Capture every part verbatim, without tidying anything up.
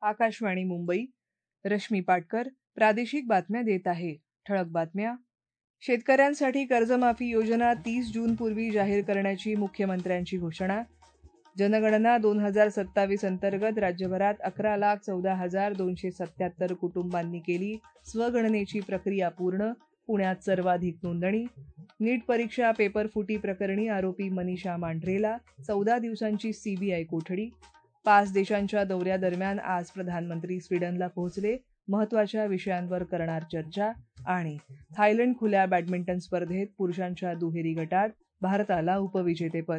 आकाशवाणी मुंबई. रश्मी पाटकर प्रादेशिक बातम्या देत आहे. ठळक बातम्या. शेतकऱ्यांसाठी कर्जमाफी योजना तीस जूनपूर्वी जाहीर करण्याची मुख्यमंत्र्यांची घोषणा. जनगणना दोन हजार सत्तावीस अंतर्गत राज्यभरात अकरा लाख चौदा हजार दोनशे सत्याहत्तर कुटुंबांनी केली स्वगणनेची प्रक्रिया पूर्ण. पुण्यात सर्वाधिक नोंदणी. नीट परीक्षा पेपर फुटी प्रकरणी आरोपी मनीषा मांढरेला चौदा दिवसांची सीबीआय कोठडी. पाच देशांच्या दौऱ्यादरम्यान आज प्रधानमंत्री स्वीडनला पोहोचले. महत्वाच्या विषयांवर करणार चर्चा. आणि थायलंड खुल्या बॅडमिंटन स्पर्धेत पुरुषांच्या दुहेरी गटात भारताला उपविजेतेपद.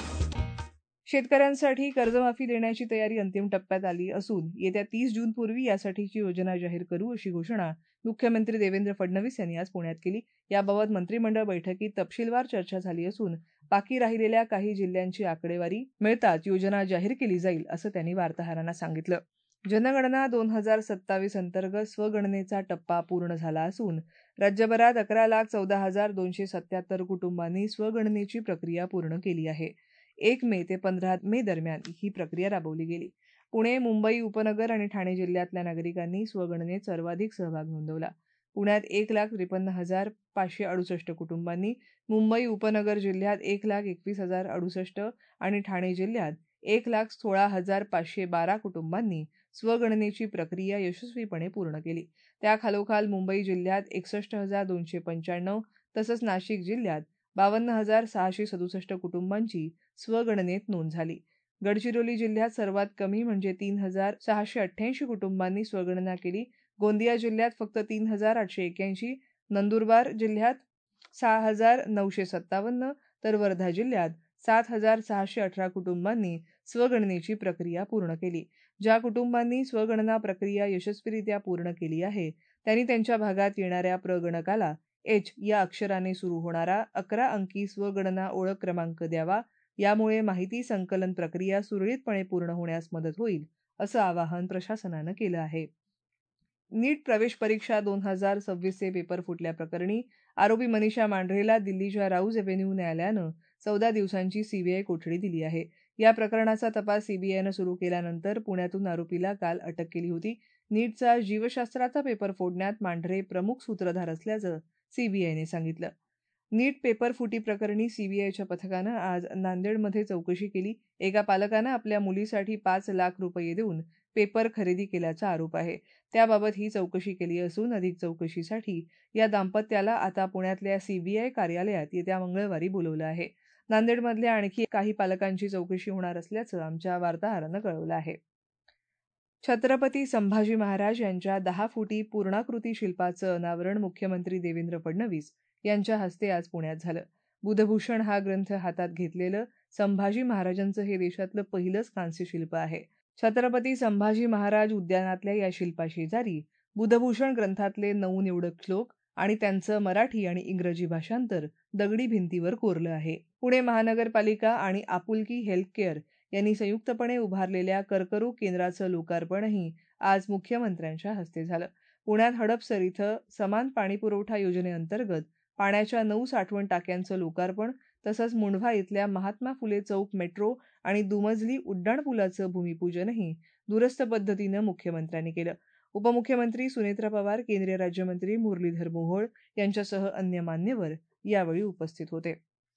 शेतकऱ्यांसाठी कर्जमाफी देण्याची तयारी अंतिम टप्प्यात आली असून येत्या तीस जूनपूर्वी यासाठीची योजना जाहीर करू अशी घोषणा मुख्यमंत्री देवेंद्र फडणवीस यांनी आज पुण्यात केली. याबाबत मंत्रिमंडळ बैठकीत तपशीलवार चर्चा झाली असून बाकी राहिलेल्या काही जिल्ह्यांची आकडेवारी मिळताच योजना जाहीर केली जाईल असं त्यांनी वार्ताहरांना सांगितलं. जनगणना दोन हजार सत्तावीस अंतर्गत स्वगणनेचा टप्पा पूर्ण झाला असून राज्यभरात अकरा लाख चौदा हजार दोनशे सत्याहत्तर कुटुंबांनी स्वगणनेची प्रक्रिया पूर्ण केली आहे. एक मे ते पंधरा मे दरम्यान ही प्रक्रिया राबवली गेली. पुणे, मुंबई उपनगर आणि ठाणे जिल्ह्यातल्या नागरिकांनी स्वगणनेत सर्वाधिक सहभाग नोंदवला. पुण्यात एक लाख त्रेपन्न हजार पाचशे अडुसष्ट कुटुंबांनी, मुंबई उपनगर जिल्ह्यात एक लाख एकवीस हजार अडुसष्ट आणि ठाणे जिल्ह्यात एक लाख सोळा हजार पाचशे बारा कुटुंबांनी स्वगणनेची प्रक्रिया यशस्वीपणे पूर्ण केली. त्याखालोखाल मुंबई जिल्ह्यात एकसष्ट हजार दोनशे पंच्याण्णव तसंच नाशिक जिल्ह्यात बावन्न हजार सहाशे सदुसष्ट कुटुंबांची स्वगणनेत नोंद झाली. गडचिरोली जिल्ह्यात सर्वात कमी म्हणजे तीन हजार सहाशे अठ्ठ्याऐंशी कुटुंबांनी स्वगणना केली. गोंदिया जिल्ह्यात फक्त तीन हजार आठशे एक्याऐंशी, नंदुरबार जिल्ह्यात सहा हजार नऊशे सत्तावन्न तर वर्धा जिल्ह्यात सात हजार सहाशे अठरा कुटुंबांनी स्वगणनेची प्रक्रिया पूर्ण केली. ज्या कुटुंबांनी स्वगणना प्रक्रिया यशस्वीरित्या पूर्ण केली आहे त्यांनी त्यांच्या भागात येणाऱ्या प्रगणकाला एच या अक्षराने सुरू होणारा अकरा अंकी स्वगणना ओळख क्रमांक द्यावा. यामुळे माहिती संकलन प्रक्रिया सुरळीतपणे पूर्ण होण्यास मदत होईल असं आवाहन प्रशासनानं केलं आहे. नीट प्रवेश परीक्षा दोन हजार सव्वीसचे पेपर फुटल्याप्रकरणी आरोपी मनीषा मांढरेला दिल्लीच्या राऊज एव्हेन्यू न्यायालयानं चौदा दिवसांची सीबीआय कोठडी दिली आहे. या प्रकरणाचा तपास सीबीआयनं सुरू केल्यानंतर पुण्यातून आरोपीला काल अटक केली होती. नीटचा जीवशास्त्राचा पेपर फोडण्यात मांढरे प्रमुख सूत्रधार असल्याचं सीबीआयने सांगितलं. नीट पेपर फुटी प्रकरणी सीबीआयच्या पथकानं आज नांदेडमध्ये चौकशी केली. एका पालकानं आपल्या मुलीसाठी पाच लाख रुपये देऊन पेपर खरेदी केल्याचा आरोप आहे. त्याबाबत ही चौकशी केली असून अधिक चौकशीसाठी या दाम्पत्याला आता पुण्यातल्या सीबीआय कार्यालयात येत्या मंगळवारी बोलवलं आहे. नांदेडमधल्या आणखी काही पालकांची चौकशी होणार असल्याचं आमच्या वार्ताहरानं कळवलं आहे. छत्रपती संभाजी महाराज यांच्या दहा फुटी पूर्णाकृती शिल्पाचं अनावरण मुख्यमंत्री देवेंद्र फडणवीस यांच्या हस्ते आज पुण्यात झालं. बुधभूषण हा ग्रंथ हातात घेतलेलं संभाजी महाराजांचं हे देशातलं पहिलंच कांस्य शिल्प आहे. छत्रपती संभाजी महाराज उद्यानातल्या या शिल्पाशेजारी बुधभूषण ग्रंथातले नऊ निवडक श्लोक आणि त्यांचं मराठी आणि इंग्रजी भाषांतर दगडी भिंतीवर कोरलं आहे. पुणे महानगरपालिका आणि आपुलकी हेल्थकेअर यांनी संयुक्तपणे उभारलेल्या कर्करोग केंद्राचं लोकार्पणही आज मुख्यमंत्र्यांच्या हस्ते झालं. पुण्यात हडपसर इथं समान पाणीपुरवठा योजनेअंतर्गत पाण्याच्या नऊ साठवण टाक्यांचं लोकार्पण तसंच मुंढवा इथल्या महात्मा फुले चौक मेट्रो आणि दुमजली उड्डाणपुलाचं भूमिपूजनही दूरस्थ पद्धतीनं मुख्यमंत्र्यांनी केलं. उपमुख्यमंत्री सुनेत्रा पवार, केंद्रीय राज्यमंत्री मुरलीधर मोहोळ यांच्यासह अन्य मान्यवर यावेळी उपस्थित होते.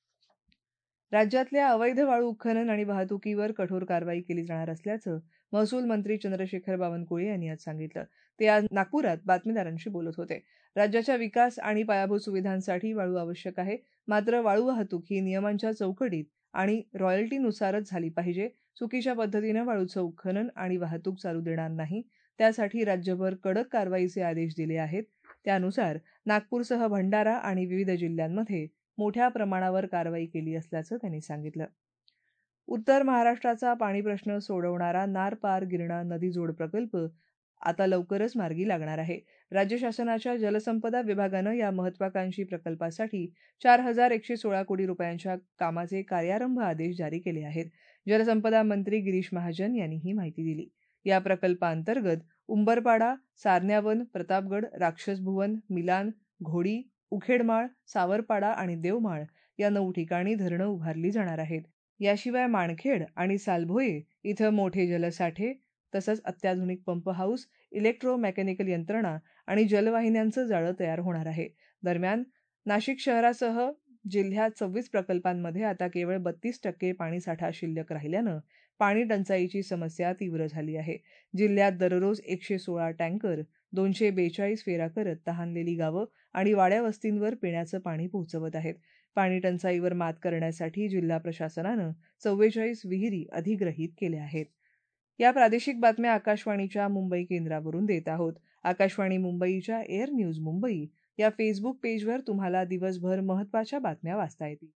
राज्यातल्या अवैध वाळू उत्खनन आणि वाहतुकीवर कठोर कारवाई केली जाणार असल्याचं महसूल मंत्री चंद्रशेखर बावनकुळे यांनी आज सांगितलं. ते आज नागपुरात बातमीदारांशी बोलत होते. राज्याच्या विकास आणि पायाभूत सुविधांसाठी वाळू आवश्यक आहे, मात्र वाळू वाहतूक ही नियमांच्या चौकटीत आणि रॉयल्टीनुसारच झाली पाहिजे. चुकीच्या पद्धतीनं वाळूचं उत्खनन आणि वाहतूक चालू देणार नाही. त्यासाठी राज्यभर कडक कारवाईचे आदेश दिले आहेत. त्यानुसार नागपूरसह भंडारा आणि विविध जिल्ह्यांमध्ये मोठ्या प्रमाणावर कारवाई केली असल्याचं त्यांनी सांगितलं. उत्तर महाराष्ट्राचा पाणी प्रश्न सोडवणारा नार पार गिरणा नदी जोड प्रकल्प आता लवकरच मार्गी लागणार आहे. राज्य शासनाच्या जलसंपदा विभागानं या महत्वाकांक्षी प्रकल्पासाठी चार हजार एकशे सोळा कोटी रुपयांच्या कामाचे कार्यारंभ आदेश जारी केले आहेत. जलसंपदा मंत्री गिरीश महाजन यांनी ही माहिती दिली. या प्रकल्पाअंतर्गत उंबरपाडा, सारण्यावन, प्रतापगड, राक्षसभुवन, मिलान, घोडी, उखेडमाळ, सावरपाडा आणि देवमाळ या नऊ ठिकाणी धरणं उभारली जाणार आहेत. याशिवाय माणखेड आणि सालभोये इथं मोठे जलसाठे तसंच अत्याधुनिक पंप हाऊस, इलेक्ट्रोमेकॅनिकल यंत्रणा आणि जलवाहिन्यांचं जाळं तयार होणार आहे. दरम्यान नाशिक शहरासह जिल्ह्यात सव्वीस प्रकल्पांमध्ये आता केवळ बत्तीस टक्के पाणीसाठा शिल्लक राहिल्यानं पाणी टंचाईची समस्या तीव्र झाली आहे. जिल्ह्यात दररोज एकशे सोळा टँकर दोनशे बेचाळीस फेऱ्या करत तहानलेली गावं आणि वाड्या वस्तींवर पिण्याचं पाणी पोहोचवत आहेत. पाणी टंचाईवर मात करण्यासाठी जिल्हा प्रशासनानं चव्वेचाळीस विहिरी अधिग्रहित केल्या आहेत. या प्रादेशिक बातम्या आकाशवाणीच्या मुंबई केंद्रावरून देत आहोत. आकाशवाणी मुंबईच्या एअर न्यूज मुंबई या फेसबुक पेजवर तुम्हाला दिवसभर महत्त्वाच्या बातम्या वाचता येतील.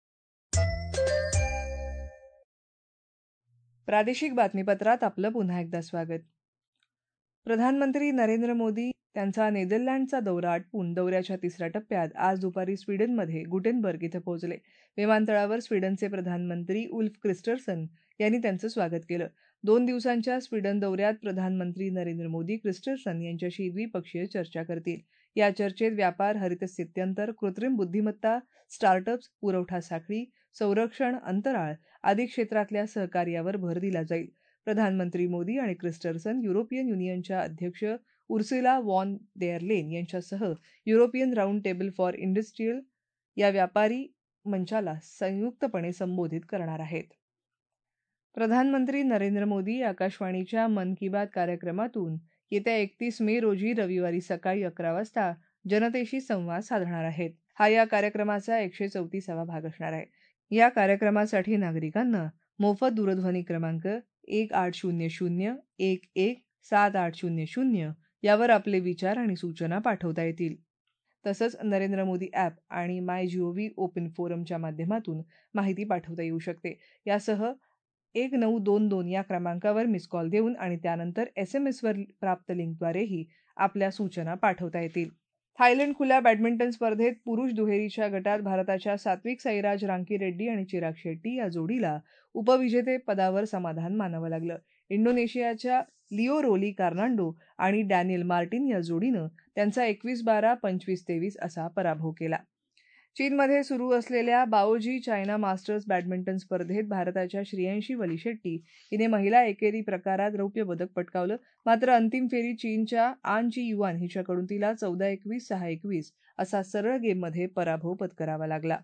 प्रादेशिक बातमीपत्रात आपलं पुन्हा एकदा स्वागत. प्रधानमंत्री नरेंद्र मोदी त्यांचा नेदरलँडचा दौरा आटपून दौऱ्याच्या तिसऱ्या टप्प्यात आज दुपारी स्वीडनमध्ये गुटेनबर्ग इथं पोहोचले. विमानतळावर स्वीडनचे प्रधानमंत्री उल्फ क्रिस्टर्सन यांनी त्यांचं स्वागत केलं. दोन दिवसांच्या स्वीडन दौऱ्यात प्रधानमंत्री नरेंद्र मोदी क्रिस्टर्सन यांच्याशी द्विपक्षीय चर्चा करतील. या चर्चेत व्यापार, हरित स्थित्यंतर, कृत्रिम बुद्धिमत्ता, स्टार्टअप्स, पुरवठा साखळी, संरक्षण, अंतराळ आदी क्षेत्रातल्या सहकार्यावर भर दिला जाईल. प्रधानमंत्री मोदी आणि क्रिस्टर्सन युरोपियन युनियनच्या अध्यक्ष उर्सुला वॉन देर लेन यांच्यासह European round table for industrial या व्यापारी मंचाला संयुक्तपणे संबोधित करणार आहेत. प्रधानमंत्री नरेंद्र मोदी आकाशवाणीच्या मन की बात कार्यक्रमातून येत्या एकतीस मे रोजी रविवारी सकाळी अकरा वाजता जनतेशी संवाद साधणार आहेत. हा या कार्यक्रमाचा एकशे चौतीसावा भाग असणार आहे. या कार्यक्रमासाठी नागरिकांना मोफत दूरध्वनी क्रमांक एक आठ शून्य शून्य एक एक सात आठ शून्य शून्य यावर आपले विचार आणि सूचना पाठवता येतील. तसंच नरेंद्र मोदी ॲप आणि माय जीओव्ही ओपन फोरमच्या माध्यमातून माहिती पाठवता येऊ शकते. यासह एक नऊ दोन दोन या क्रमांकावर मिस कॉल देऊन आणि त्यानंतर एस एम एसवर प्राप्त लिंकद्वारेही आपल्या सूचना पाठवता येतील. थायलंड खुल्या बॅडमिंटन स्पर्धेत पुरुष दुहेरीच्या गटात भारताच्या सात्विक साईराज रांकीरेड्डी आणि चिराग शेट्टी या जोडीला उपविजेतेपदावर समाधान मानावं लागलं. इंडोनेशियाच्या लिओ रोली कार्नांडो आणि डॅनियल मार्टिन या जोडीनं त्यांचा एकवीस बारा पंचवीस तेवीस असा पराभव केला. चीनमध्ये सुरू असलेल्या बाओजी चायना मास्टर्स बॅडमिंटन स्पर्धेत भारताच्या श्रेयांशी वलीशेट्टी हिने महिला एकेरी प्रकारात रौप्य पदक पटकावलं. मात्र अंतिम फेरीत चीनच्या आन ची युआन हिच्याकडून तिला चौदा एकवीस सहा एकवीस असा सरळ गेममध्ये पराभव पत्करावा लागला.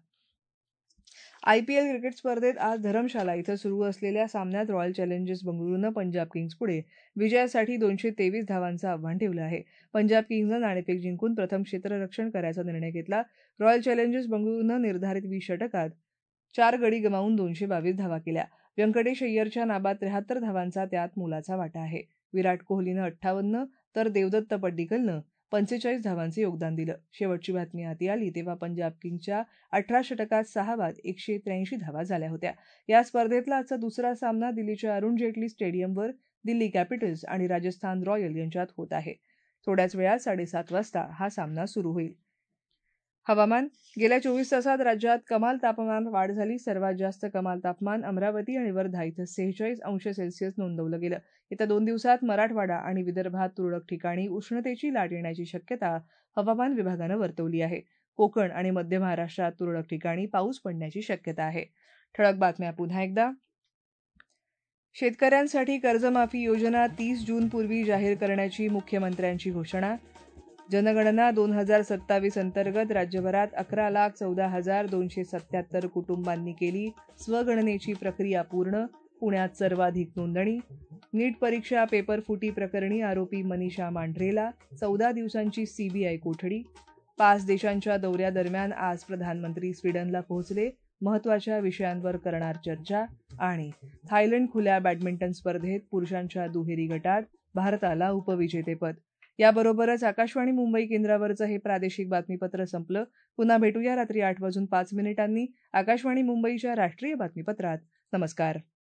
आयपीएल क्रिकेट स्पर्धेत आज धरमशाला इथं सुरू असलेल्या सामन्यात रॉयल चॅलेंजर्स बंगळुरूनं पंजाब किंग्स पुढे विजयासाठी दोनशे तेवीस धावांचं आव्हान ठेवलं आहे. पंजाब किंग्सनं नाणेफेक जिंकून प्रथम क्षेत्ररक्षण करायचा निर्णय घेतला. रॉयल चॅलेंजर्स बंगळुरूनं निर्धारित वीस षटकात चार गडी गमावून दोनशे बावीस धावा केल्या. व्यंकटेश अय्यरच्या नाबाद त्र्याहत्तर धावांचा त्यात मोलाचा वाटा आहे. विराट कोहलीनं अठ्ठावन्न तर देवदत्त पड्डीकलनं पंचेचाळीस धावांचं योगदान दिलं. शेवटची बातमी हाती आली तेव्हा पंजाब किंग्सच्या अठरा षटकात सहा बाद एकशे त्र्याऐंशी धावा झाल्या होत्या. या स्पर्धेतला आजचा दुसरा सामना दिल्लीच्या अरुण जेटली स्टेडियमवर दिल्ली कॅपिटल्स आणि राजस्थान रॉयल यांच्यात होत आहे. थोड्याच वेळात साडेसात वाजता हा सामना सुरू होईल. हवामान. गेल्या चोवीस तासात राज्यात कमाल तापमानात वाढ झाली. सर्वात जास्त कमाल तापमान अमरावती आणि वर्धा इथं सेहेचाळीस अंश सेल्सिअस नोंदवलं गेलं. येत्या दोन दिवसात मराठवाडा आणि विदर्भात तुरळक ठिकाणी उष्णतेची लाट येण्याची शक्यता हवामान विभागानं वर्तवली आहे. कोकण आणि मध्य महाराष्ट्रात तुरळक ठिकाणी पाऊस पडण्याची शक्यता आहे. ठळक बातम्या पुन्हा एकदा. शेतकऱ्यांसाठी कर्जमाफी योजना तीस जूनपूर्वी जाहीर करण्याची मुख्यमंत्र्यांची घोषणा. जनगणना दोन हजार सत्तावीस अंतर्गत राज्यभरात अकरा लाख चौदा हजार दोनशे सत्याहत्तर कुटुंबांनी केली स्वगणनेची प्रक्रिया पूर्ण. पुण्यात सर्वाधिक नोंदणी. नीट परीक्षा पेपर फुटी प्रकरणी आरोपी मनीषा मांढरेला चौदा दिवसांची सीबीआय कोठडी. पाच देशांच्या दौऱ्यादरम्यान आज प्रधानमंत्री स्वीडनला पोहोचले. महत्त्वाच्या विषयांवर करणार चर्चा. आणि थायलंड खुल्या बॅडमिंटन स्पर्धेत पुरुषांच्या दुहेरी गटात भारताला उपविजेतेपद. याबरोबरच आकाशवाणी मुंबई केंद्रावरचं हे प्रादेशिक बातमीपत्र संपलं. पुन्हा भेटूया रात्री आठ वाजून पाच मिनिटांनी आकाशवाणी मुंबईच्या राष्ट्रीय बातमीपत्रात. नमस्कार.